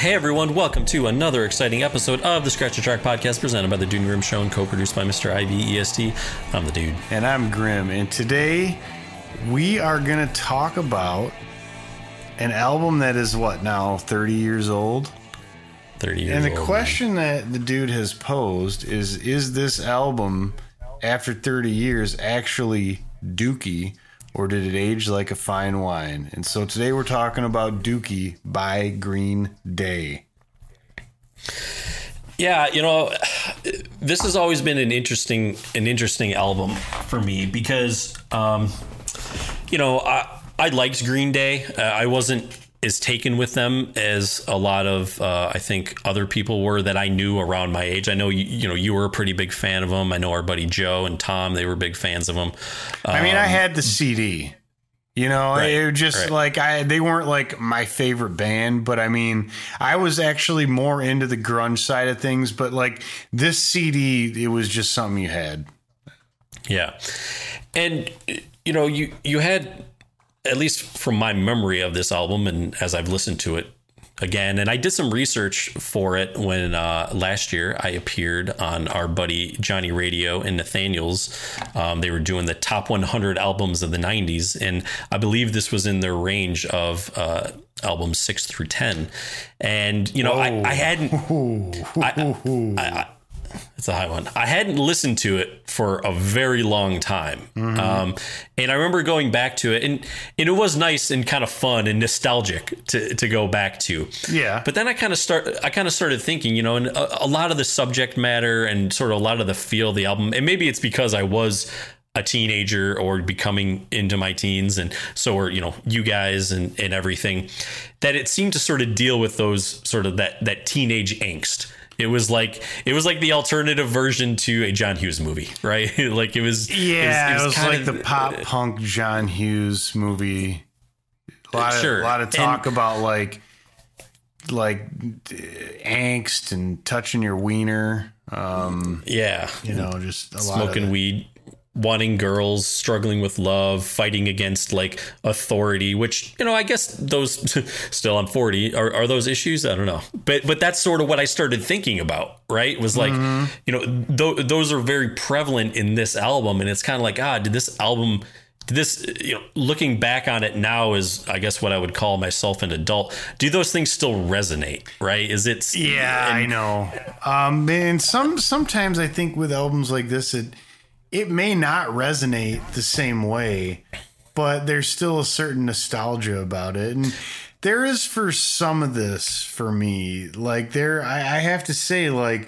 Hey everyone, welcome to another exciting episode of the Scratch the Track podcast presented by the Dude and Grim Show and co-produced by Mr. IVEST. I'm the Dude. And I'm Grim. And today we are going to talk about an album that is what now, 30 years old? 30 years old. And the question that the Dude has posed is this album, after 30 years, actually dookie? Or did it age like a fine wine? And so today we're talking about Dookie by Green Day. Yeah, you know, this has always been an interesting album for me because, you know, I liked Green Day. I wasn't as taken with them as a lot of, I think, other people were that I knew around my age. I know, you were a pretty big fan of them. I know our buddy Joe and Tom, they were big fans of them. I mean, I had the CD. You know, right, it was just like they weren't like my favorite band, but I mean, I was actually more into the grunge side of things. But like this CD, it was just something you had. Yeah. And, you know, you had, at least from my memory of this album, and as I've listened to it again, and I did some research for it when last year I appeared on our buddy Johnny Radio and Nathaniel's. They were doing the top 100 albums of the 90s, and I believe this was in their range of albums 6 through 10. And, you know, I hadn't... It's a high one. I hadn't listened to it for a very long time. Mm-hmm. And I remember going back to it, and it was nice and kind of fun and nostalgic to go back to. Yeah. But then I kind of started thinking, you know, and a lot of the subject matter and sort of a lot of the feel of the album, and maybe it's because I was a teenager or becoming into my teens, and so are, you know, you guys and everything, that it seemed to sort of deal with those sort of that teenage angst. It was like the alternative version to a John Hughes movie, right? Like it was. Yeah, it was like the pop punk John Hughes movie. A lot of talk about like angst and touching your wiener. Yeah, you know, just a lot smoking weed, wanting girls, struggling with love, fighting against like authority, which, you know, I guess those still, I'm 40, are those issues? I don't know. But that's sort of what I started thinking about, right? It was like, you know, those are very prevalent in this album. And it's kind of like, did this, you know, looking back on it now is, I guess, what I would call myself an adult. Do those things still resonate, right? I know. And sometimes I think with albums like this, it may not resonate the same way, but there's still a certain nostalgia about it. And there is for some of this for me, like I have to say, like,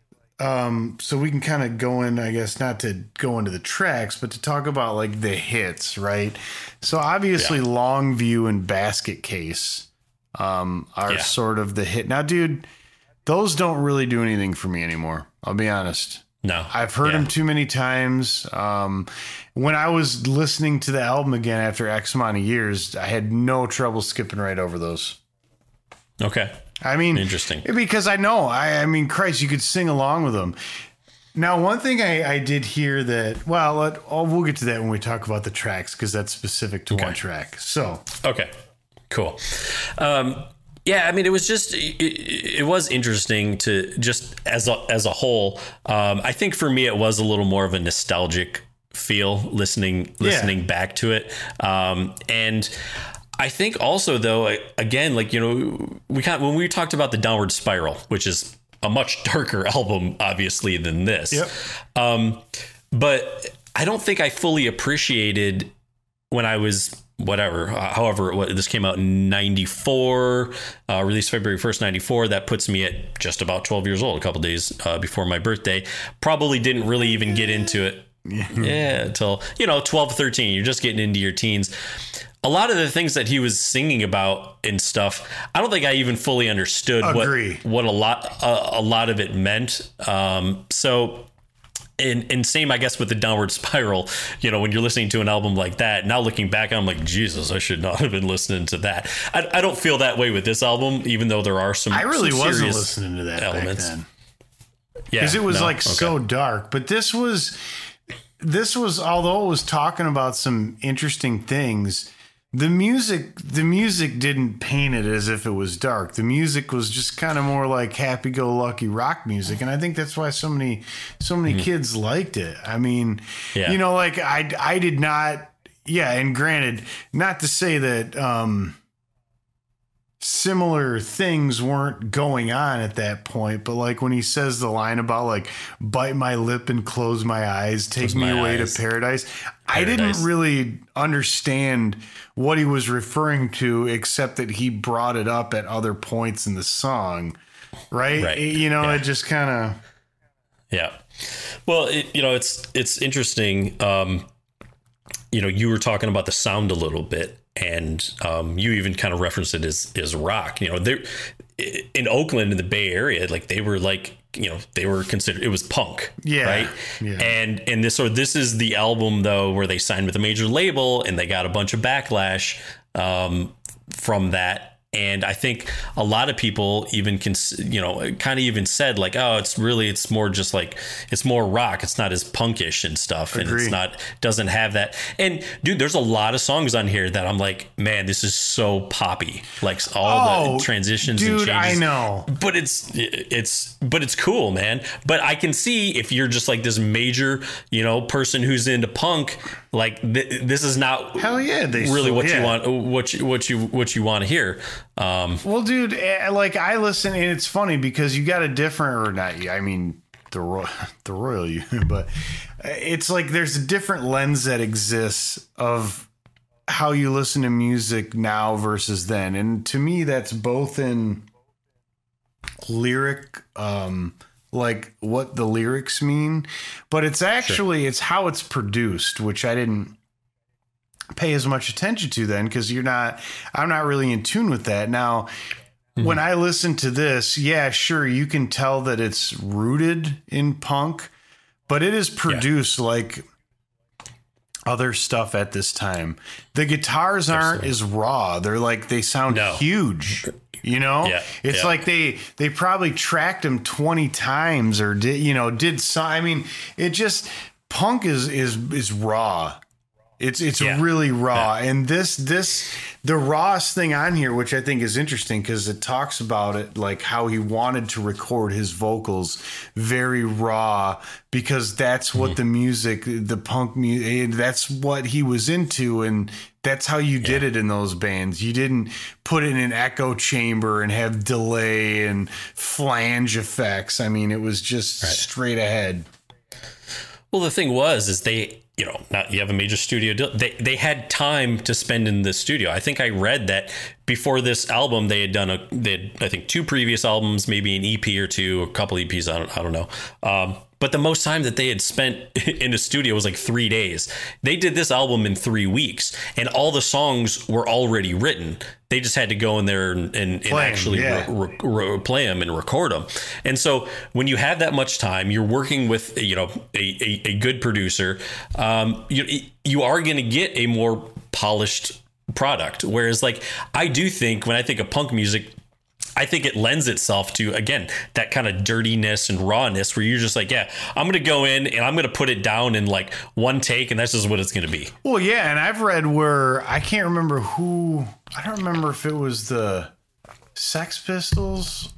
so we can kind of go in, I guess, not to go into the tracks, but to talk about like the hits, right? So obviously Longview and Basket Case are sort of the hit. Now, dude, those don't really do anything for me anymore. I'll be honest. No, I've heard them too many times. When I was listening to the album again after X amount of years, I had no trouble skipping right over those. Okay. I mean, interesting. Because I know, I mean, Christ, you could sing along with them. Now, one thing I did hear that, well, we'll get to that when we talk about the tracks, because that's specific to one track. So, okay, cool. Yeah, I mean, it was just, it was interesting to just as a whole. I think for me, it was a little more of a nostalgic feel listening back to it. And I think also, though, again, like, you know, when we talked about the Downward Spiral, which is a much darker album, obviously, than this. Yep. But I don't think I fully appreciated when I was however, this came out in 94, released February 1st, 94. That puts me at just about 12 years old, a couple days before my birthday. Probably didn't really even get into it. Until, you know, 12, 13, you're just getting into your teens. A lot of the things that he was singing about and stuff, I don't think I even fully understood what a lot of it meant. So, and same, I guess, with the Downward Spiral, you know, when you're listening to an album like that, now looking back, I'm like, Jesus, I should not have been listening to that. I don't feel that way with this album, even though there are some I really some wasn't listening to that elements. Back then. Yeah. Because it was so dark. But this was, although it was talking about some interesting things, the music didn't paint it as if it was dark. The music was just kind of more like happy-go-lucky rock music, and I think that's why so many kids liked it. I mean, like I did not. Yeah, and granted, not to say that similar things weren't going on at that point, but like when he says the line about like bite my lip and close my eyes, take me away to paradise, I didn't really understand what he was referring to, except that he brought it up at other points in the song, right? It just kind of. Yeah. Well, it's interesting. You were talking about the sound a little bit, and you even kind of referenced it as rock. They're in Oakland, in the Bay Area, like they were they were considered, it was punk, right? Yeah. And this is the album though where they signed with a major label, and they got a bunch of backlash from that. And I think a lot of people even kind of even said like, oh, it's more just like, it's more rock. It's not as punkish and stuff. Agreed. And doesn't have that. And dude, there's a lot of songs on here that I'm like, man, this is so poppy. Like all the transitions and changes. I know. But it's cool, man. But I can see if you're just like this major, person who's into punk, like this is not really what you want, what you want to hear. Well, dude, like I listen, and it's funny because you got a different, or not, I mean, the royal you, but it's like there's a different lens that exists of how you listen to music now versus then. And to me, that's both in lyric, like what the lyrics mean, but it's actually, it's how it's produced, which I didn't pay as much attention to then, because I'm not really in tune with that. Now, when I listen to this, yeah, sure, you can tell that it's rooted in punk, but it is produced like other stuff at this time. The guitars aren't as raw. They're like, they sound huge. It's like they probably tracked them 20 times or did some. I mean, it just, punk is raw. It's really raw. And the rawest thing on here, which I think is interesting because it talks about it, like how he wanted to record his vocals very raw, because that's what the music, the punk music, that's what he was into. And that's how you did it in those bands. You didn't put it in an echo chamber and have delay and flange effects. I mean, it was just straight ahead. Well, the thing is they, you have a major studio deal. They had time to spend in the studio. I think I read that before this album, they had I think 2 previous albums, maybe an EP or 2, a couple EPs. I don't know. But the most time that they had spent in the studio was like 3 days. They did this album in 3 weeks, and all the songs were already written. They just had to go in there and actually play them and record them. And so when you have that much time, you're working with a good producer. You are going to get a more polished product. Whereas, like, I do think when I think of punk music, I think it lends itself to, again, that kind of dirtiness and rawness where you're just like, yeah, I'm going to go in and I'm going to put it down in like one take, and that's just what it's going to be. Well, yeah. And I've read where I can't remember I don't remember if it was the Sex Pistols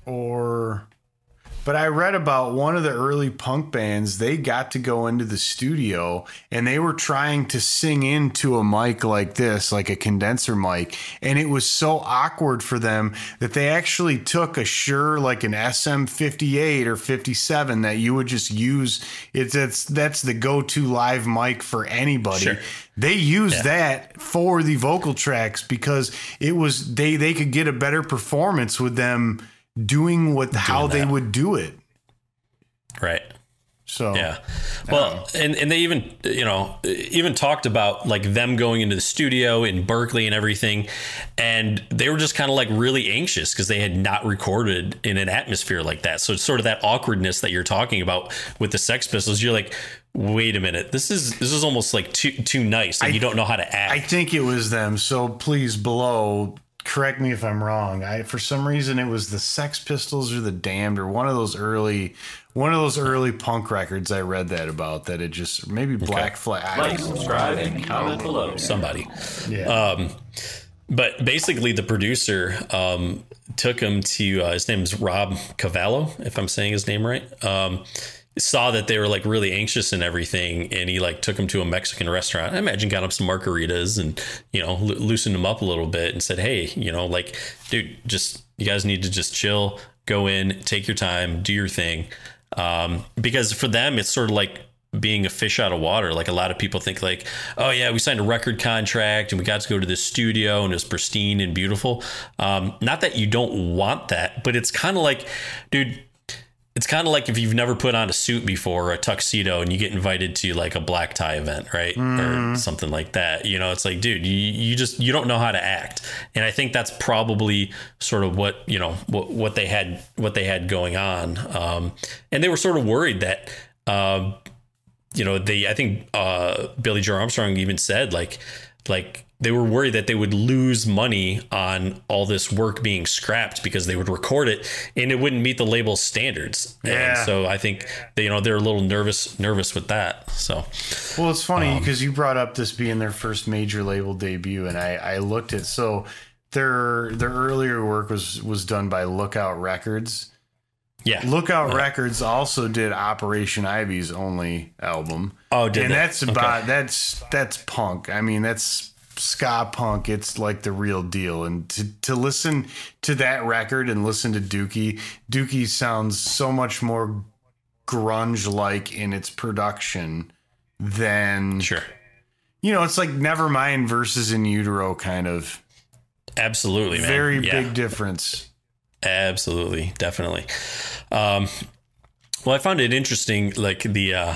but I read about one of the early punk bands. They got to go into the studio and they were trying to sing into a mic like this, like a condenser mic. And it was so awkward for them that they actually took a Shure, like an SM58 or 57 that you would just use. That's the go-to live mic for anybody. Sure. They used that for the vocal tracks because it was, they could get a better performance with them doing how they would do it. Right. So, yeah. Well, and they even talked about like them going into the studio in Berkeley and everything. And they were just kind of like really anxious because they had not recorded in an atmosphere like that. So it's sort of that awkwardness that you're talking about with the Sex Pistols. You're like, wait a minute, this is almost like too nice. Like you don't know how to act. I think it was them. So please below, correct me if I'm wrong. For some reason it was the Sex Pistols or the Damned or one of those early punk records. I read that about that. It just maybe Black Flag. Like, subscribe, and comment below. Somebody. Yeah. But basically, the producer took him to his name's Rob Cavallo, if I'm saying his name right. Saw that they were like really anxious and everything, and he like took him to a Mexican restaurant. I imagine got him some margaritas and loosened him up a little bit and said, "Hey, like, dude, just you guys need to just chill, go in, take your time, do your thing," because for them it's sort of like being a fish out of water. Like a lot of people think like, oh yeah, we signed a record contract and we got to go to this studio and it was pristine and beautiful. Not that you don't want that, but it's kind of like, dude, it's kind of like if you've never put on a suit before or a tuxedo and you get invited to like a black tie event, right? Or something like that. It's like, dude, you don't know how to act. And I think that's probably sort of what they had going on. And they were sort of worried that, I think Billy Joe Armstrong even said like they were worried that they would lose money on all this work being scrapped because they would record it and it wouldn't meet the label's standards. Yeah. And so I think they're a little nervous with that. So, well, it's funny because you brought up this being their first major label debut, and I looked at their earlier work was done by Lookout Records. Yeah. Lookout Records also did Operation Ivy's only album. Oh, did and they? That's about that's punk. I mean, that's ska punk. It's like the real deal. And to listen to that record and listen to Dookie sounds so much more grunge like in its production than sure. It's like Nevermind versus In Utero kind of. Absolutely, man. Very big difference. Absolutely. Definitely. Well, I found it interesting. Like the,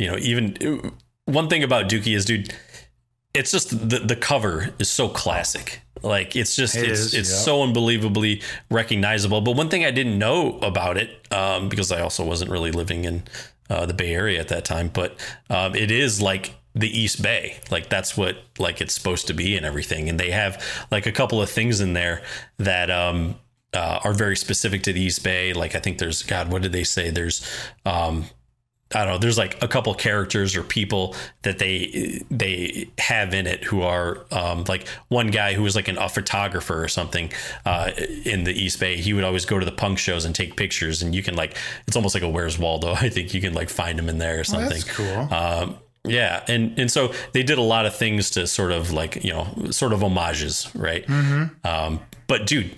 even one thing about Dookie is, dude, it's just the cover is so classic. Like it's just, it's so unbelievably recognizable. But one thing I didn't know about it, because I also wasn't really living in the Bay Area at that time, but it is like the East Bay. Like that's what like it's supposed to be and everything. And they have like a couple of things in there that, are very specific to the East Bay. Like I think there's, what did they say? There's, I don't know. There's like a couple characters or people that they have in it who are like one guy who was like a photographer or something in the East Bay. He would always go to the punk shows and take pictures, and you can like, it's almost like a Where's Waldo. I think you can like find him in there or something. That's cool. Yeah. And so they did a lot of things to sort of like, sort of homages. Right. Mm-hmm. But dude,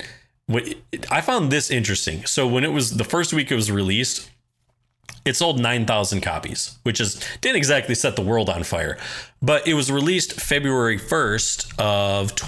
I found this interesting. So when it was the first week it was released, it sold 9,000 copies, which didn't exactly set the world on fire, but it was released February 1st of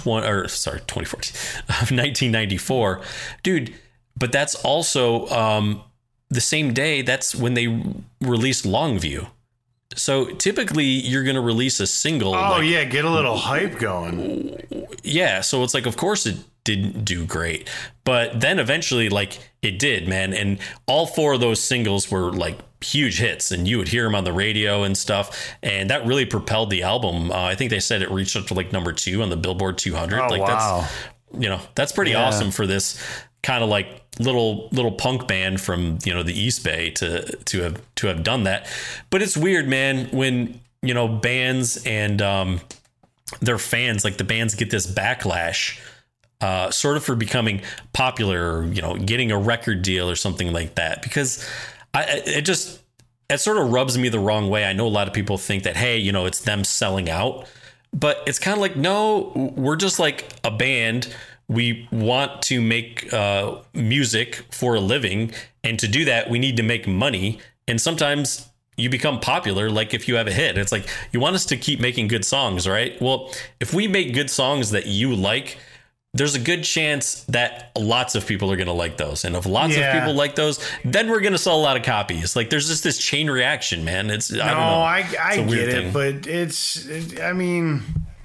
2014 of 1994, dude. But that's also the same day. That's when they released Longview. So typically you're going to release a single. Oh yeah. Get a little hype going. Yeah. So it's like, of course it didn't do great, but then eventually like it did, man. And all four of those singles were like huge hits, and you would hear them on the radio and stuff. And that really propelled the album. I think they said it reached up to like number 2 on the Billboard 200. Oh, like wow. That's pretty awesome for this kind of like little punk band from, the East Bay to have done that. But it's weird, man, when, bands and their fans, like the bands get this backlash sort of for becoming popular or, getting a record deal or something like that, because it sort of rubs me the wrong way. I know a lot of people think that, hey, it's them selling out, but it's kind of like, no, we're just like a band. We want to make music for a living. And to do that, we need to make money. And sometimes you become popular. Like if you have a hit, it's like, you want us to keep making good songs, right? Well, if we make good songs that you like, there's a good chance that lots of people are going to like those. And if lots of people like those, then we're going to sell a lot of copies. Like there's just this chain reaction, man. I don't know. I get it, but I mean,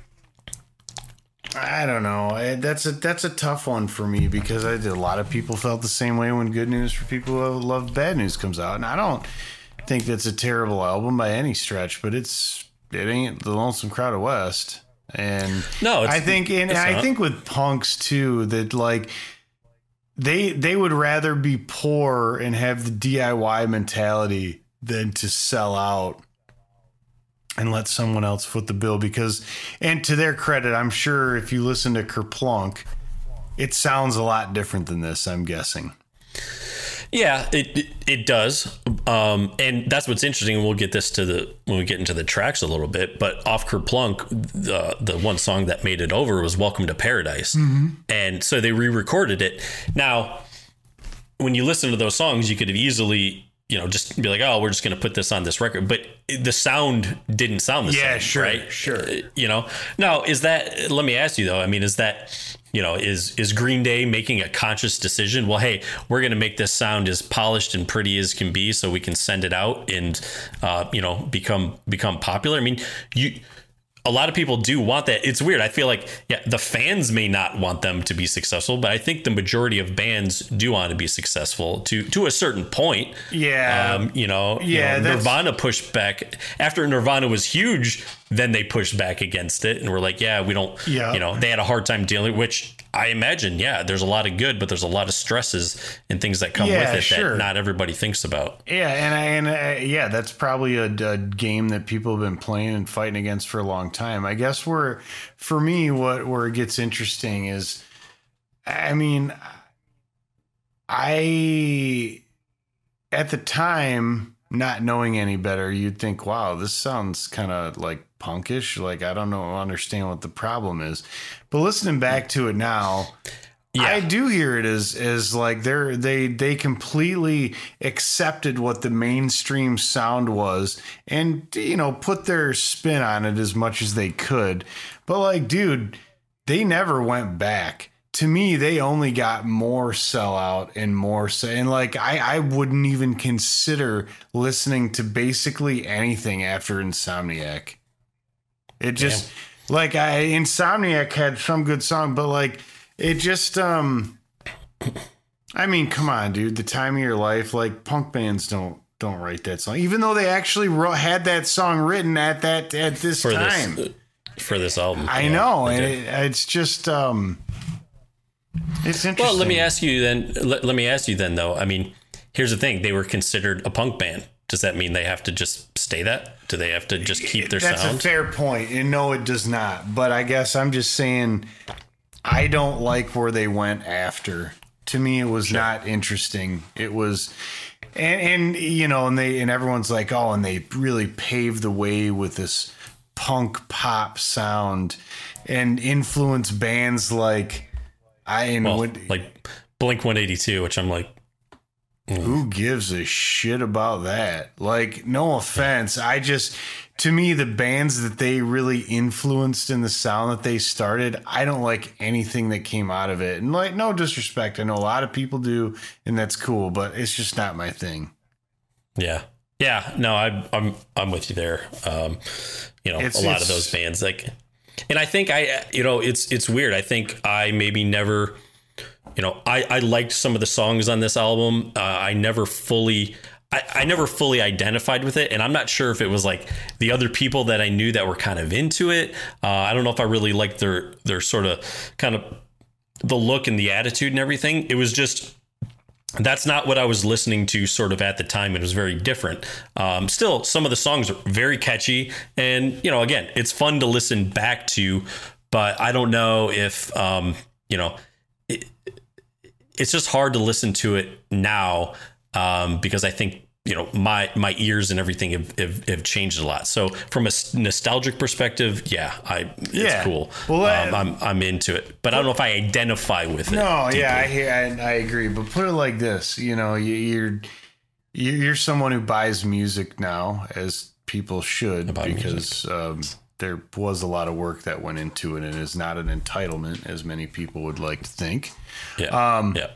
I don't know. That's a tough one for me, because a lot of people felt the same way when Good News for People Who Love Bad News comes out. And I don't think that's a terrible album by any stretch, but it ain't the Lonesome Crowd of West. And No, I think with punks too, that like they would rather be poor and have the DIY mentality than to sell out and let someone else foot the bill. Because, and to their credit, I'm sure if you listen to Kerplunk, it sounds a lot different than this, I'm guessing. Yeah, it does, and that's what's interesting. And we'll get this when we get into the tracks a little bit. But off Kerplunk, the one song that made it over was "Welcome to Paradise," and so they re-recorded it. Now, when you listen to those songs, you could have easily, just be like, "Oh, we're just going to put this on this record," but the sound didn't sound the same. Yeah, sure, right? Sure. Now, is that? Let me ask you though. I mean, is that? Is Green Day making a conscious decision? Well, hey, we're going to make this sound as polished and pretty as can be, so we can send it out and, become popular. I mean, a lot of people do want that. It's weird. I feel like, the fans may not want them to be successful, but I think the majority of bands do want to be successful to a certain point. Yeah. Nirvana pushed back after Nirvana was huge. Then they pushed back against it and were like, we don't, they had a hard time dealing, which I imagine, there's a lot of good, but there's a lot of stresses and things that come with it that not everybody thinks about. Yeah. And that's probably a game that people have been playing and fighting against for a long time. I guess where it gets interesting is, I mean, at the time, not knowing any better, you'd think, wow, this sounds kind of like punkish. Like, I don't understand what the problem is. But listening back to it now, I do hear it as like they completely accepted what the mainstream sound was and, put their spin on it as much as they could. But like, dude, they never went back. To me, they only got more sellout and more. And like, I wouldn't even consider listening to basically anything after Insomniac. It just Insomniac had some good song, but like it just, I mean, come on, dude, The Time of Your Life, like punk bands don't write that song, even though they actually had that song written at this time for this album. I know. And it's just, it's interesting. Well, let me ask you then, though. I mean, here's the thing. They were considered a punk band. Does that mean they have to just stay that? Do they have to just keep their sound? That's a fair point. And no, it does not. But I guess I'm just saying I don't like where they went after. To me, it was not interesting. It was, and everyone's like, oh, and they really paved the way with this punk pop sound and influence bands like like Blink 182, which I'm like, who gives a shit about that? Like, no offense. To me, the bands that they really influenced in the sound that they started, I don't like anything that came out of it. And like, no disrespect. I know a lot of people do, and that's cool, but it's just not my thing. Yeah. Yeah. No, I'm with you there. A lot of those bands, like, and I think it's weird. I think I maybe never, I liked some of the songs on this album. I never fully identified with it. And I'm not sure if it was like the other people that I knew that were kind of into it. I don't know if I really liked their sort of kind of the look and the attitude and everything. It was just, that's not what I was listening to sort of at the time. It was very different. Still, some of the songs are very catchy. And, again, it's fun to listen back to, but I don't know if, it's just hard to listen to it now because I think, my ears and everything have changed a lot. So from a nostalgic perspective, it's cool. Well, I'm into it, but I don't know if I identify with it. No, deeply. I agree. But put it like this, you're someone who buys music now, as people should, because there was a lot of work that went into it, and it's not an entitlement as many people would like to think. Yeah.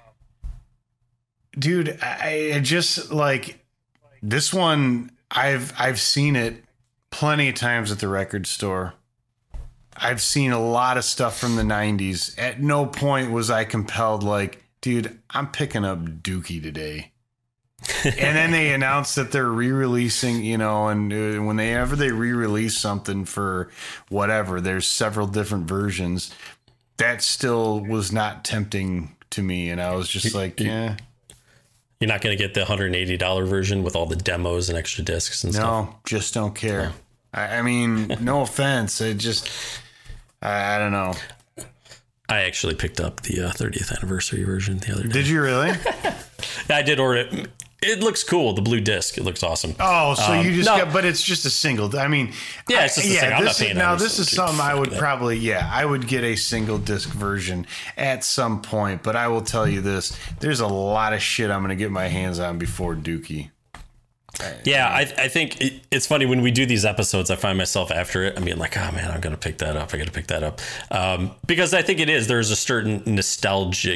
Dude, I just like this one. I've seen it plenty of times at the record store. I've seen a lot of stuff from the 90s. At no point was I compelled like, dude, I'm picking up Dookie today. And then they announced that they're re-releasing, and whenever they re-release something for whatever, there's several different versions. That still was not tempting to me, and I was just like, yeah. You're not going to get the $180 version with all the demos and extra discs and stuff? No, just don't care. I mean, no offense. I don't know. I actually picked up the 30th anniversary version the other day. Did you really? I did order it. It looks cool. The blue disc. It looks awesome. Oh, so you just got, but it's just a single. I mean, yeah, it's just a single. I'm not paying now, this is something I would probably, I would get a single disc version at some point. But I will tell you this: there's a lot of shit I'm going to get my hands on before Dookie. Yeah, I think it's funny when we do these episodes, I find myself after it, I'm being like, oh man, I'm going to pick that up. I got to pick that up. Because I think there's a certain nostalgia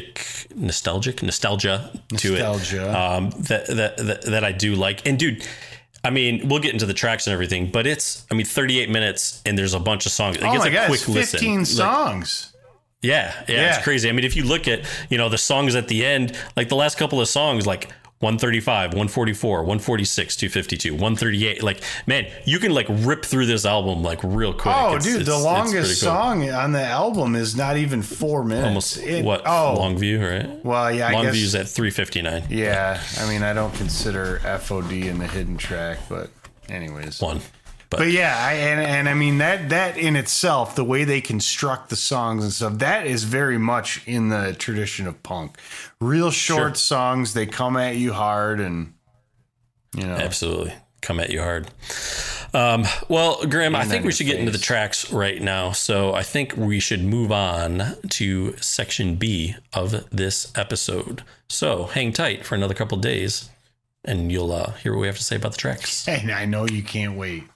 to it. That I do like. And dude, I mean, we'll get into the tracks and everything, but it's 38 minutes and there's a bunch of songs. It gets a quick 15 listen. 15 songs. Yeah, it's crazy. I mean, if you look at, the songs at the end, like the last couple of songs, like 135, 144, 146, 252, 138. Like, man, you can like rip through this album like real quick. Oh, dude, the longest song on the album is not even 4 minutes. Almost Longview, right? Well, yeah, I guess Longview's at 3:59. Yeah, I mean, I don't consider FOD in the hidden track, but anyways, one. But yeah, and I mean that in itself, the way they construct the songs and stuff, that is very much in the tradition of punk. Real short songs, they come at you hard, and absolutely come at you hard. Well, Graham, I think we should get into the tracks right now. So I think we should move on to section B of this episode. So hang tight for another couple of days, and you'll hear what we have to say about the tracks. And I know you can't wait.